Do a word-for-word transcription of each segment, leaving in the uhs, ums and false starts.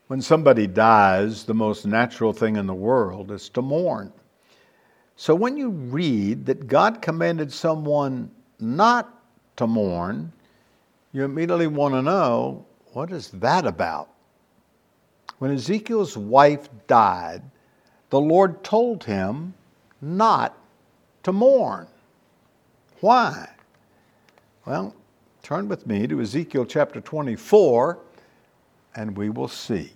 When somebody dies, the most natural thing in the world is to mourn. So when you read that God commanded someone not to mourn, you immediately want to know, what is that about? When Ezekiel's wife died, the Lord told him not to mourn. Why? Well, turn with me to Ezekiel chapter twenty-four, and we will see.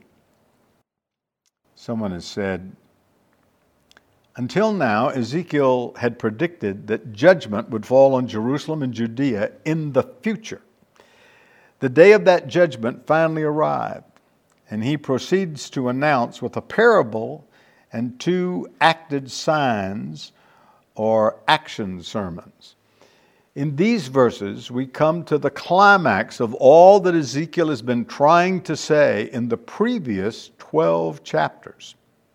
Someone has said, until now, Ezekiel had predicted that judgment would fall on Jerusalem and Judea in the future. The day of that judgment finally arrived, and he proceeds to announce with a parable and two acted signs or action sermons. In these verses, we come to the climax of all that Ezekiel has been trying to say in the previous twelve chapters.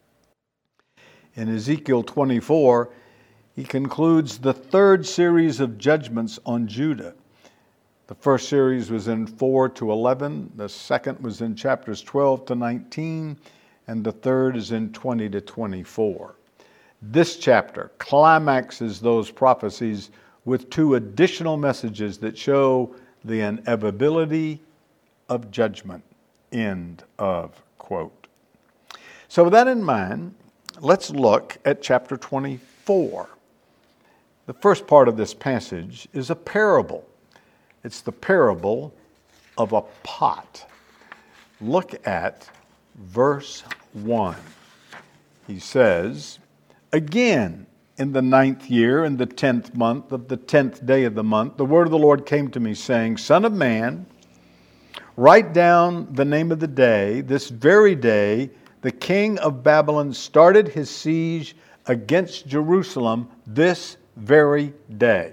In Ezekiel twenty-four, he concludes the third series of judgments on Judah. The first series was in four to eleven, the second was in chapters twelve to nineteen, and the third is in twenty to twenty-four. This chapter climaxes those prophecies with two additional messages that show the inevitability of judgment. End of quote. So with that in mind, let's look at chapter twenty-four. The first part of this passage is a parable. It's the parable of a pot. Look at verse one. He says, again, in the ninth year, in the tenth month of the tenth day of the month, the word of the Lord came to me, saying, Son of man, write down the name of the day. This very day, the king of Babylon started his siege against Jerusalem this very day.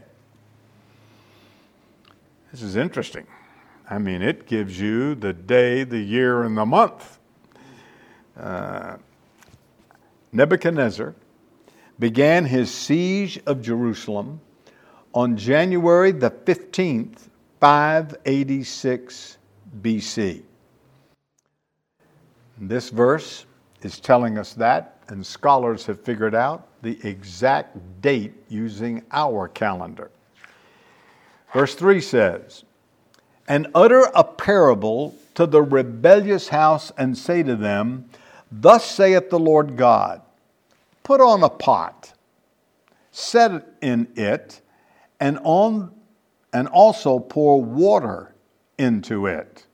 This is interesting. I mean, it gives you the day, the year, and the month. Uh, Nebuchadnezzar began his siege of Jerusalem on January the fifteenth, five eighty-six B C. This verse is telling us that, and scholars have figured out the exact date using our calendar. Verse three says, and utter a parable to the rebellious house, and say to them, Thus saith the Lord God, Put on a pot, set in it, and on and also pour water into it.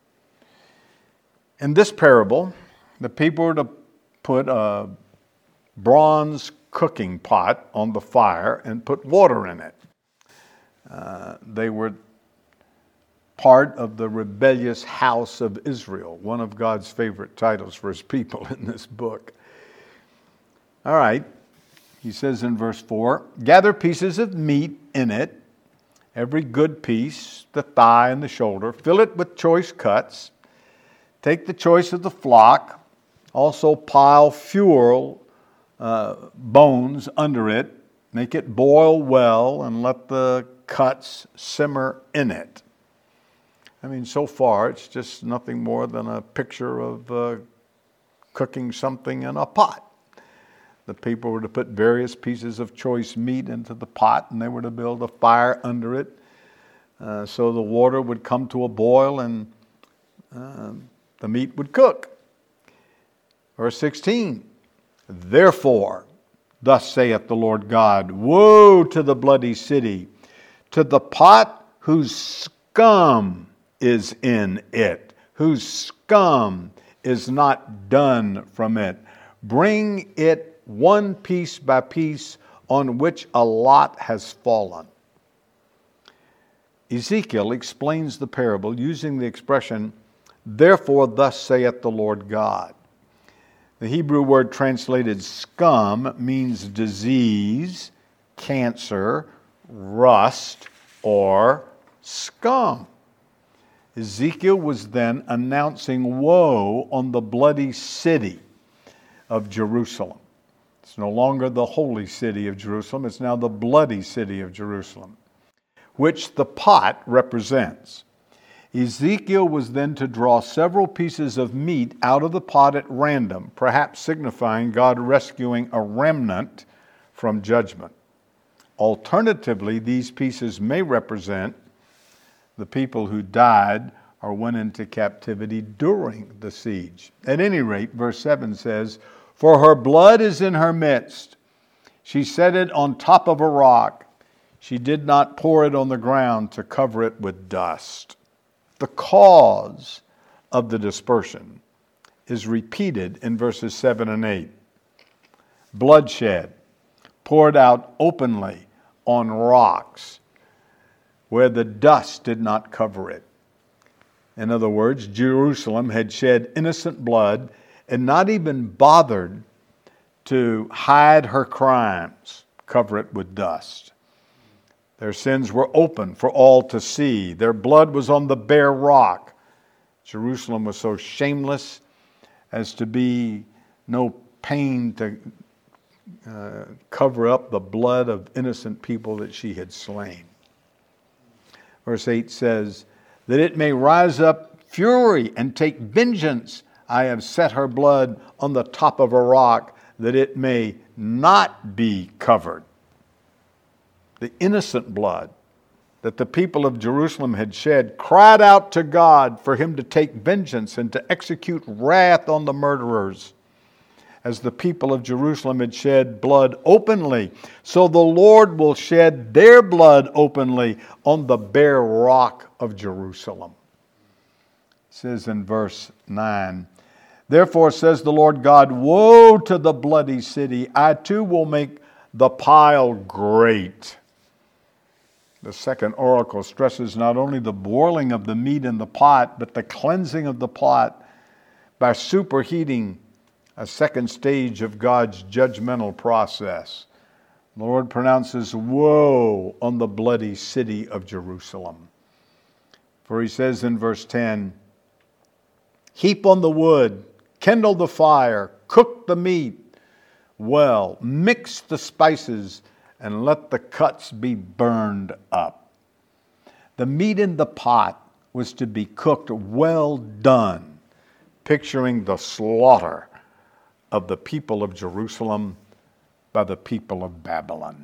In this parable, the people were to put a bronze cooking pot on the fire and put water in it. Uh, they were part of the rebellious house of Israel, one of God's favorite titles for his people in this book. All right, he says in verse four, gather pieces of meat in it, every good piece, the thigh and the shoulder, fill it with choice cuts, take the choice of the flock, also pile fuel uh, bones under it, make it boil well, and let the cuts simmer in it. I mean, so far, it's just nothing more than a picture of uh, cooking something in a pot. The people were to put various pieces of choice meat into the pot, and they were to build a fire under it, uh, so the water would come to a boil and uh, the meat would cook. Verse sixteen, therefore, thus saith the Lord God, woe to the bloody city, to the pot whose scum is in it, whose scum is not done from it. Bring it one piece by piece, on which a lot has fallen. Ezekiel explains the parable using the expression, therefore thus saith the Lord God. The Hebrew word translated scum means disease, cancer, rust, or scum. Ezekiel was then announcing woe on the bloody city of Jerusalem. It's no longer the holy city of Jerusalem, it's now the bloody city of Jerusalem, which the pot represents. Ezekiel was then to draw several pieces of meat out of the pot at random, perhaps signifying God rescuing a remnant from judgment. Alternatively, these pieces may represent the people who died or went into captivity during the siege. At any rate, verse seven says, "For her blood is in her midst. She set it on top of a rock. She did not pour it on the ground to cover it with dust." The cause of the dispersion is repeated in verses seven and eight. Bloodshed poured out openly on rocks where the dust did not cover it. In other words, Jerusalem had shed innocent blood and not even bothered to hide her crimes, cover it with dust. Their sins were open for all to see. Their blood was on the bare rock. Jerusalem was so shameless as to be no pain to uh, cover up the blood of innocent people that she had slain. Verse eight says, "That it may rise up fury and take vengeance, I have set her blood on the top of a rock, that it may not be covered." The innocent blood that the people of Jerusalem had shed cried out to God for him to take vengeance and to execute wrath on the murderers. As the people of Jerusalem had shed blood openly, so the Lord will shed their blood openly on the bare rock of Jerusalem. It says in verse nine, "Therefore says the Lord God, woe to the bloody city. I too will make the pile great." The second oracle stresses not only the boiling of the meat in the pot, but the cleansing of the pot by superheating, a second stage of God's judgmental process. The Lord pronounces woe on the bloody city of Jerusalem. For he says in verse ten, "Heap on the wood, kindle the fire, cook the meat well, mix the spices, and let the cuts be burned up." The meat in the pot was to be cooked well done, picturing the slaughter of the people of Jerusalem by the people of Babylon.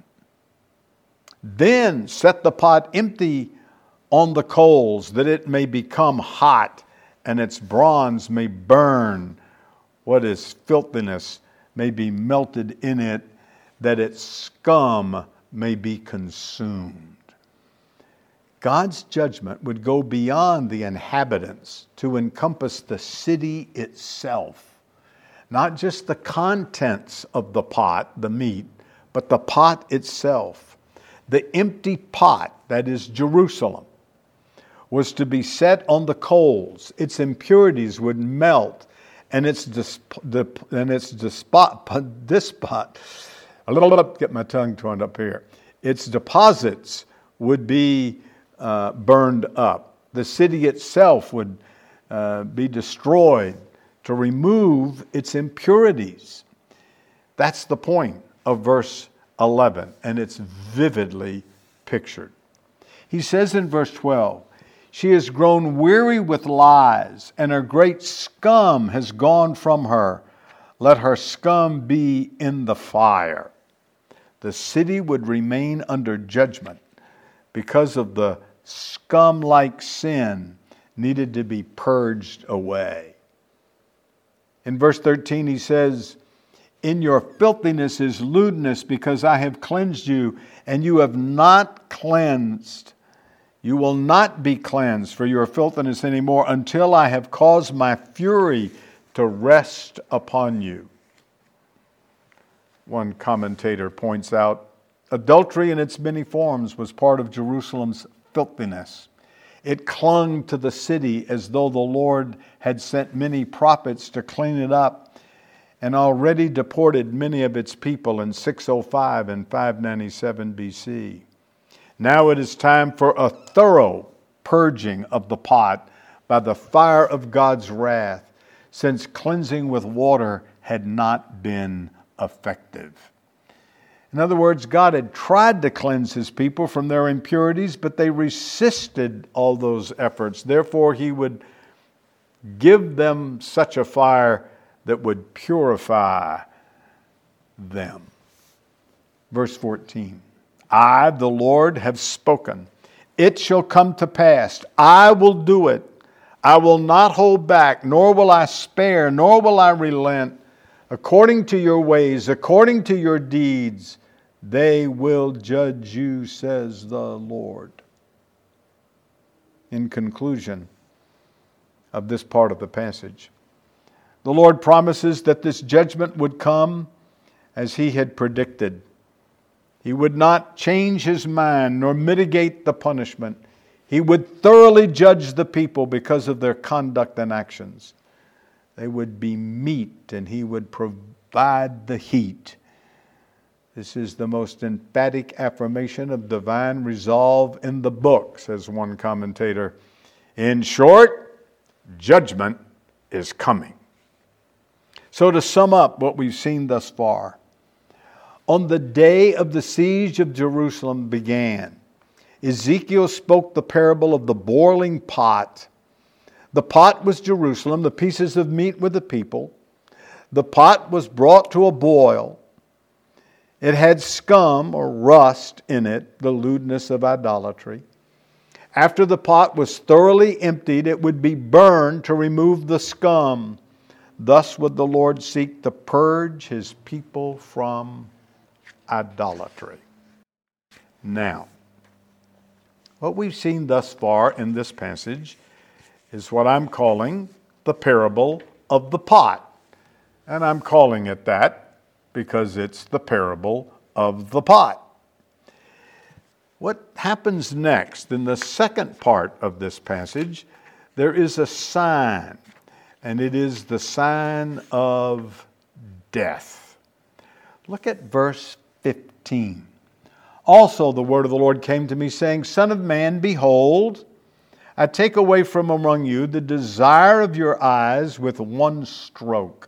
"Then set the pot empty on the coals, that it may become hot, and its bronze may burn. What is filthiness may be melted in it, that its scum may be consumed." God's judgment would go beyond the inhabitants to encompass the city itself. Not just the contents of the pot, the meat, but the pot itself. The empty pot, that is Jerusalem, was to be set on the coals. Its impurities would melt, and its disp- the, and its despot, despot, a little bit, get my tongue turned up here. Its deposits would be uh, burned up. The city itself would uh, be destroyed to remove its impurities. That's the point of verse eleven, and it's vividly pictured. He says in verse twelve, "She has grown weary with lies, and her great scum has gone from her. Let her scum be in the fire." The city would remain under judgment because of the scum-like sin needed to be purged away. In verse thirteen, he says, "In your filthiness is lewdness, because I have cleansed you, and you have not cleansed. You will not be cleansed for your filthiness anymore until I have caused my fury to rest upon you." One commentator points out, adultery in its many forms was part of Jerusalem's filthiness. It clung to the city as though the Lord had sent many prophets to clean it up, and already deported many of its people in six oh five and five ninety-seven B C. Now it is time for a thorough purging of the pot by the fire of God's wrath, since cleansing with water had not been effective. In other words, God had tried to cleanse His people from their impurities, but they resisted all those efforts. Therefore, He would give them such a fire that would purify them. Verse fourteen, I, the Lord, have spoken. It shall come to pass. I will do it. I will not hold back, nor will I spare, nor will I relent. According to your ways, according to your deeds, they will judge you, says the Lord. In conclusion of this part of the passage, the Lord promises that this judgment would come as He had predicted. He would not change His mind nor mitigate the punishment. He would thoroughly judge the people because of their conduct and actions. They would be meat and He would provide the heat. This is the most emphatic affirmation of divine resolve in the book, says one commentator. In short, judgment is coming. So to sum up what we've seen thus far, on the day of the siege of Jerusalem began, Ezekiel spoke the parable of the boiling pot. The pot was Jerusalem, the pieces of meat were the people. The pot was brought to a boil. It had scum or rust in it, the lewdness of idolatry. After the pot was thoroughly emptied, it would be burned to remove the scum. Thus would the Lord seek to purge His people from idolatry. Now, what we've seen thus far in this passage is what I'm calling the parable of the pot. And I'm calling it that because it's the parable of the pot. What happens next in the second part of this passage, there is a sign, and it is the sign of death. Look at verse fifteen. Also the word of the Lord came to me, saying, Son of man, behold, I take away from among you the desire of your eyes with one stroke.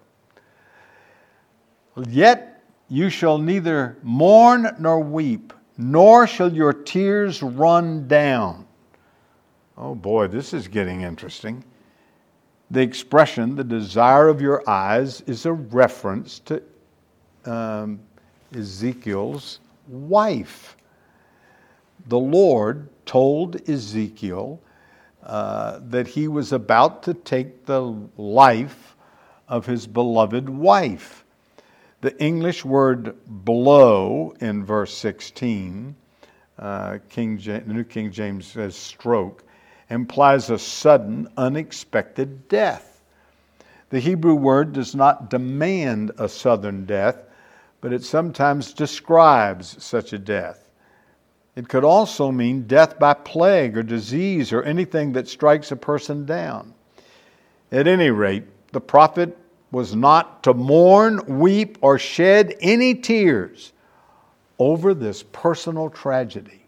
Yet you shall neither mourn nor weep, nor shall your tears run down. Oh boy, this is getting interesting. The expression, the desire of your eyes, is a reference to um, Ezekiel's wife. The Lord told Ezekiel uh, that he was about to take the life of his beloved wife. The English word blow in verse sixteen, uh, King James, the New King James says stroke, implies a sudden, unexpected death. The Hebrew word does not demand a sudden death, but it sometimes describes such a death. It could also mean death by plague or disease or anything that strikes a person down. At any rate, the prophet was not to mourn, weep, or shed any tears over this personal tragedy.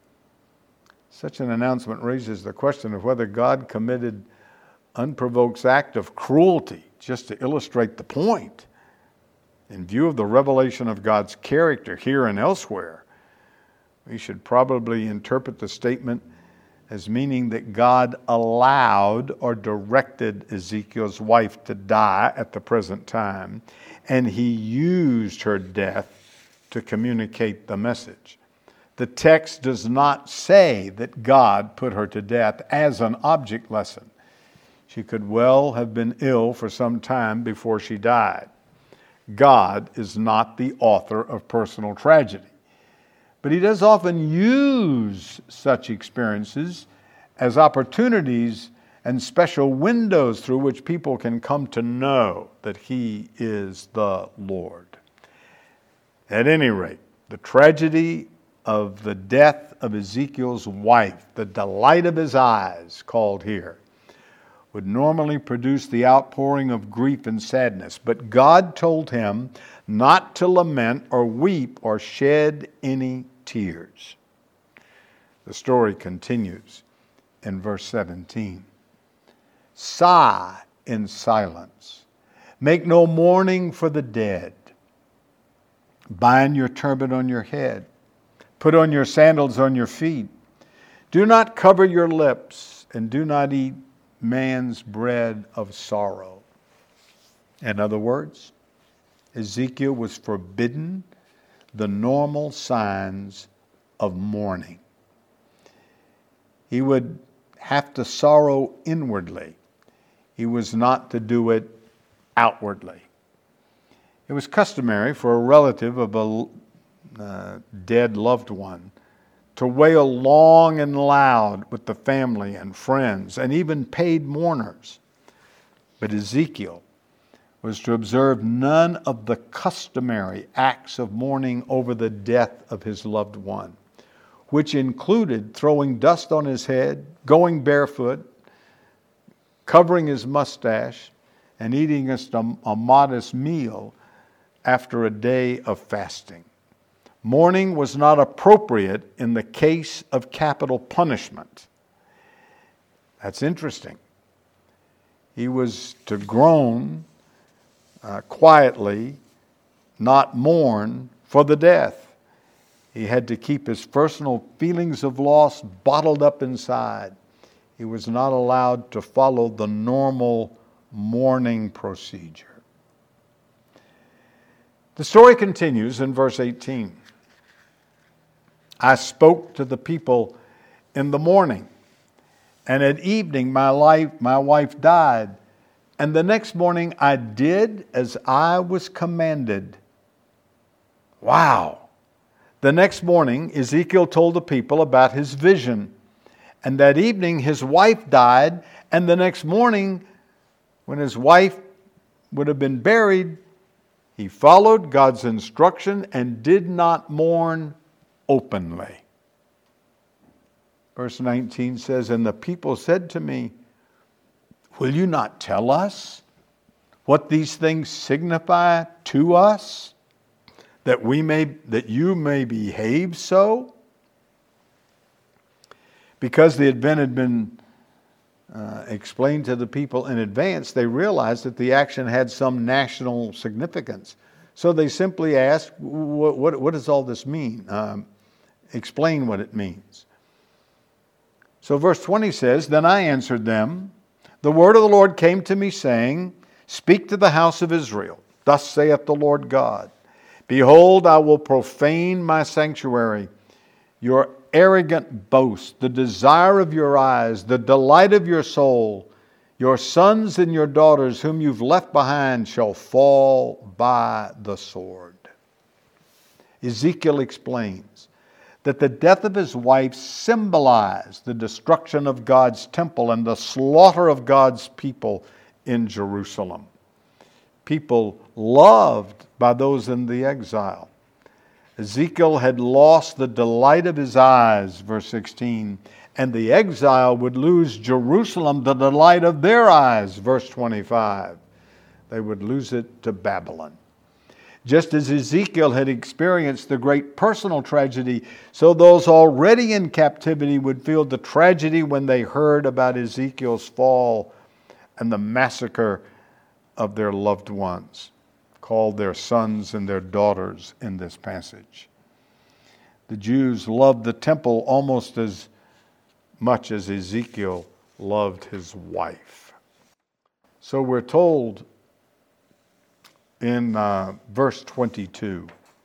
Such an announcement raises the question of whether God committed unprovoked act of cruelty just to illustrate the point. In view of the revelation of God's character here and elsewhere, we should probably interpret the statement as meaning that God allowed or directed Ezekiel's wife to die at the present time, and He used her death to communicate the message. The text does not say that God put her to death as an object lesson. She could well have been ill for some time before she died. God is not the author of personal tragedy. But He does often use such experiences as opportunities and special windows through which people can come to know that He is the Lord. At any rate, the tragedy of the death of Ezekiel's wife, the delight of his eyes, called here, would normally produce the outpouring of grief and sadness. But God told him not to lament or weep or shed any tears. The story continues in verse seventeen. Sigh in silence. Make no mourning for the dead. Bind your turban on your head. Put on your sandals on your feet. Do not cover your lips, and do not eat man's bread of sorrow. In other words, Ezekiel was forbidden the normal signs of mourning. He would have to sorrow inwardly. He was not to do it outwardly. It was customary for a relative of a uh, dead loved one to wail long and loud with the family and friends and even paid mourners. But Ezekiel was to observe none of the customary acts of mourning over the death of his loved one, which included throwing dust on his head, going barefoot, covering his mustache, and eating just a, a modest meal after a day of fasting. Mourning was not appropriate in the case of capital punishment. That's interesting. He was to groan uh, quietly, not mourn for the death. He had to keep his personal feelings of loss bottled up inside. He was not allowed to follow the normal mourning procedure. The story continues in verse eighteen. I spoke to the people in the morning, and at evening my life, my wife died, and the next morning I did as I was commanded. Wow! The next morning Ezekiel told the people about his vision, and that evening his wife died, and the next morning, when his wife would have been buried, he followed God's instruction and did not mourn openly. Verse nineteen says, and the people said to me, will you not tell us what these things signify to us, that we may, that you may behave so? Because the event had been uh, explained to the people in advance, they realized that the action had some national significance. So they simply asked, what, what, what does all this mean? Um, explain what it means. So verse twenty says, then I answered them, the word of the Lord came to me, saying, speak to the house of Israel. Thus saith the Lord God, behold, I will profane my sanctuary, your arrogant boast, the desire of your eyes, the delight of your soul. Your sons and your daughters whom you've left behind shall fall by the sword. Ezekiel explains that the death of his wife symbolized the destruction of God's temple and the slaughter of God's people in Jerusalem. People loved by those in the exile. Ezekiel had lost the delight of his eyes, verse sixteen, and the exile would lose Jerusalem, the delight of their eyes, verse twenty-five. They would lose it to Babylon. Just as Ezekiel had experienced the great personal tragedy, so those already in captivity would feel the tragedy when they heard about Ezekiel's fall and the massacre of their loved ones, called their sons and their daughters in this passage. The Jews loved the temple almost as much as Ezekiel loved his wife. So we're told in uh, verse twenty-two,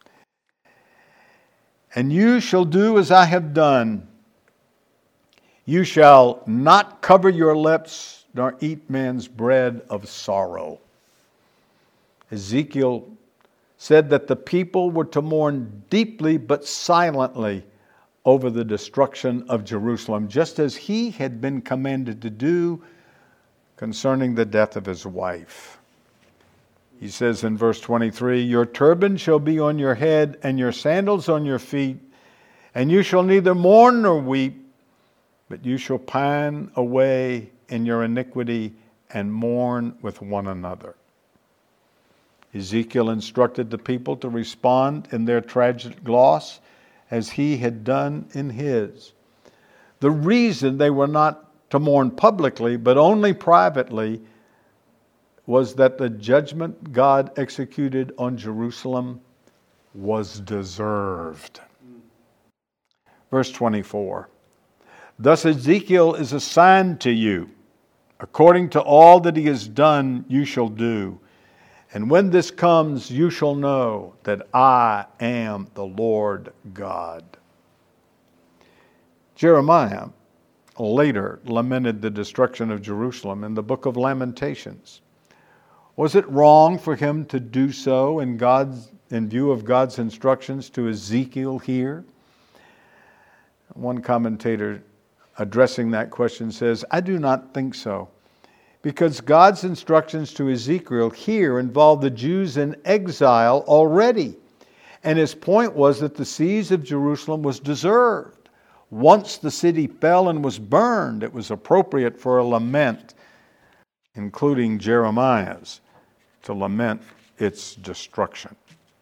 and you shall do as I have done. You shall not cover your lips, nor eat man's bread of sorrow. Ezekiel said that the people were to mourn deeply but silently over the destruction of Jerusalem, just as he had been commanded to do concerning the death of his wife. He says in verse twenty-three, your turban shall be on your head and your sandals on your feet, and you shall neither mourn nor weep, but you shall pine away in your iniquity and mourn with one another. Ezekiel instructed the people to respond in their tragic loss as he had done in his. The reason they were not to mourn publicly, but only privately, was that the judgment God executed on Jerusalem was deserved. Verse twenty-four. Thus Ezekiel is a sign to you. According to all that he has done, you shall do. And when this comes, you shall know that I am the Lord God. Jeremiah later lamented the destruction of Jerusalem in the book of Lamentations. Was it wrong for him to do so in God's, in view of God's instructions to Ezekiel here? One commentator addressing that question says, I do not think so, because God's instructions to Ezekiel here involve the Jews in exile already. And his point was that the siege of Jerusalem was deserved. Once the city fell and was burned, it was appropriate for a lament, including Jeremiah's, to lament its destruction.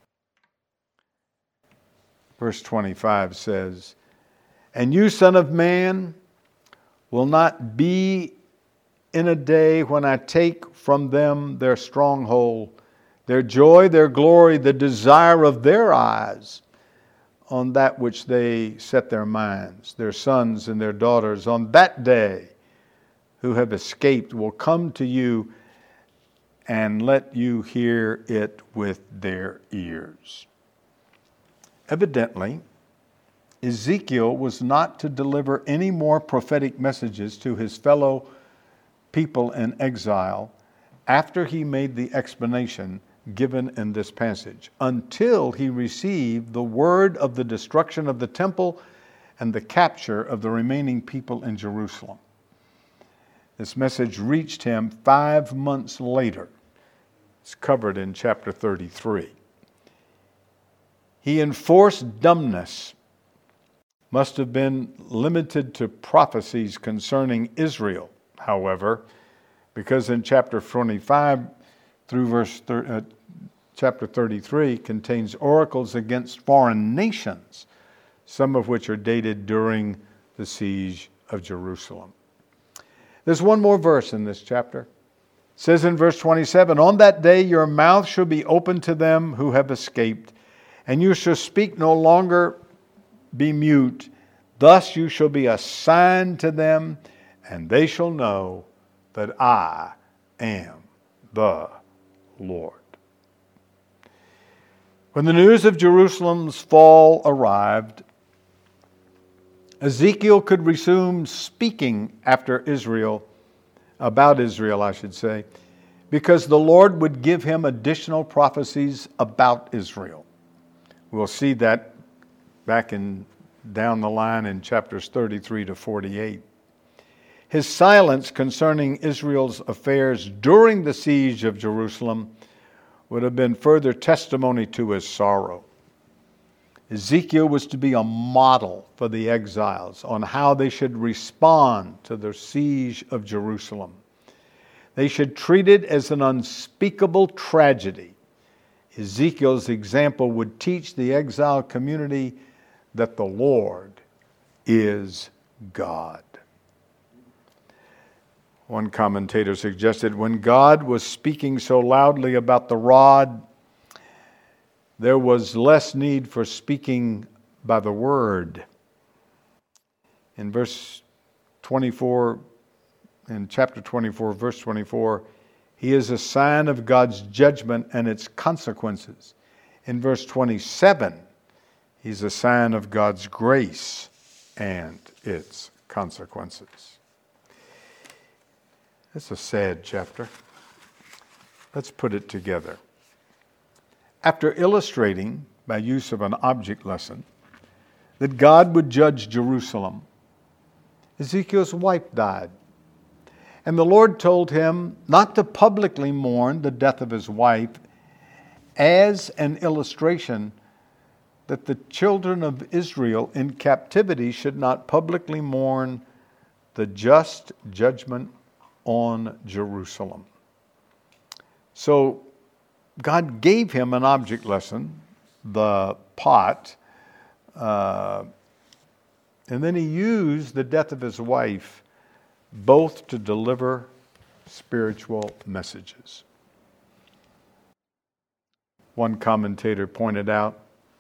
Verse twenty-five says, And you, son of man, will not be in a day when I take from them their stronghold, their joy, their glory, the desire of their eyes, on that which they set their minds. Their sons and their daughters on that day who have escaped will come to you and let you hear it with their ears. Evidently, Ezekiel was not to deliver any more prophetic messages to his fellow people in exile after he made the explanation given in this passage, until he received the word of the destruction of the temple and the capture of the remaining people in Jerusalem. This message reached him five months later. It's covered in chapter thirty-three. He enforced dumbness must have been limited to prophecies concerning Israel, however, because in chapter twenty-five through verse thir- uh, chapter thirty-three contains oracles against foreign nations, some of which are dated during the siege of Jerusalem. There's one more verse in this chapter. It says in verse twenty-seven, On that day your mouth shall be open to them who have escaped, and you shall speak no longer, be mute. Thus you shall be a sign to them, and they shall know that I am the Lord. When the news of Jerusalem's fall arrived, Ezekiel could resume speaking after Israel, about Israel, I should say, because the Lord would give him additional prophecies about Israel. We'll see that back in down the line in chapters thirty-three to forty-eight. His silence concerning Israel's affairs during the siege of Jerusalem would have been further testimony to his sorrow. Ezekiel was to be a model for the exiles on how they should respond to the siege of Jerusalem. They should treat it as an unspeakable tragedy. Ezekiel's example would teach the exiled community that the Lord is God. One commentator suggested when God was speaking so loudly about the rod, there was less need for speaking by the word. In verse twenty-four, in chapter twenty-four, verse twenty-four, he is a sign of God's judgment and its consequences. In verse twenty-seven, he's a sign of God's grace and its consequences. It's a sad chapter. Let's put it together. After illustrating, by use of an object lesson, that God would judge Jerusalem, Ezekiel's wife died. And the Lord told him not to publicly mourn the death of his wife as an illustration that the children of Israel in captivity should not publicly mourn the just judgment on Jerusalem. So God gave him an object lesson, the pot, uh, and then he used the death of his wife both to deliver spiritual messages. One commentator pointed out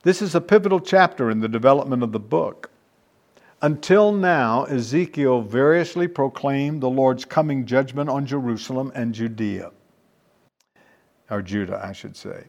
This is a pivotal chapter in the development of the book. Until now, Ezekiel variously proclaimed the Lord's coming judgment on Jerusalem and Judea, or Judah, I should say.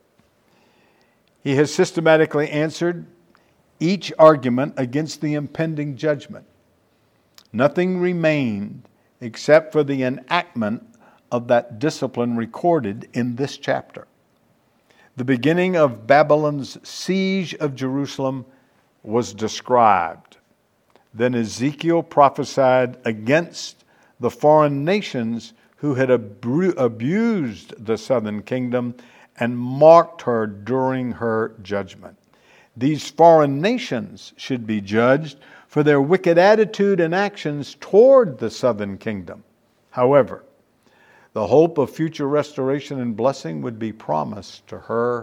He has systematically answered each argument against the impending judgment. Nothing remained except for the enactment of that discipline recorded in this chapter. The beginning of Babylon's siege of Jerusalem was described. Then Ezekiel prophesied against the foreign nations who had abu- abused the southern kingdom and mocked her during her judgment. These foreign nations should be judged for their wicked attitude and actions toward the southern kingdom. However, the hope of future restoration and blessing would be promised to her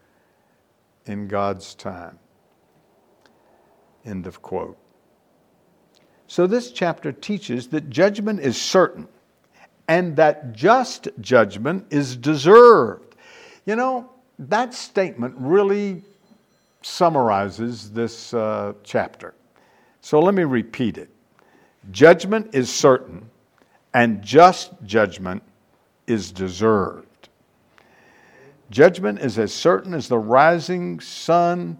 in God's time. End of quote. So this chapter teaches that judgment is certain and that just judgment is deserved. You know, that statement really summarizes this uh, chapter. So let me repeat it. Judgment is certain and just judgment is deserved. Judgment is as certain as the rising sun,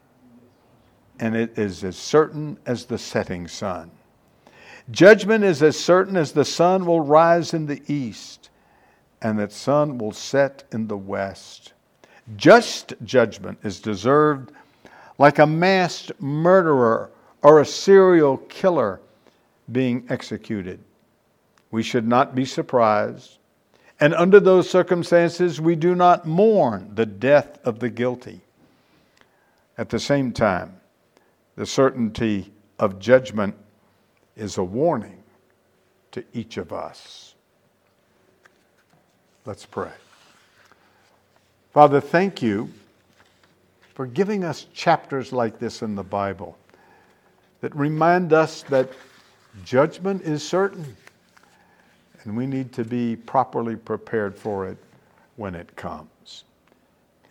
and it is as certain as the setting sun. Judgment is as certain as the sun will rise in the east, and that sun will set in the west. Just judgment is deserved like a masked murderer or a serial killer being executed. We should not be surprised, and under those circumstances, we do not mourn the death of the guilty. At the same time, the certainty of judgment is a warning to each of us. Let's pray. Father, thank you for giving us chapters like this in the Bible that remind us that judgment is certain and we need to be properly prepared for it when it comes.